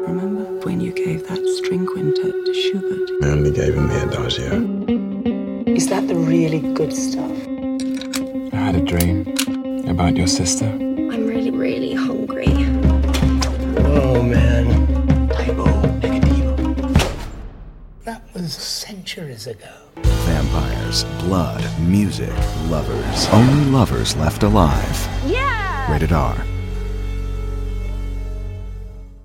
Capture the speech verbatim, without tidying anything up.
remember? When you gave that string quintet to Schubert. I only gave him the Adagio. Is that the really good stuff? I had a dream about your sister. I'm really, really hungry. Whoa, man. Table negativo. That was centuries ago. Vampires, blood, music, lovers. Only lovers left alive. Yeah! Rated R.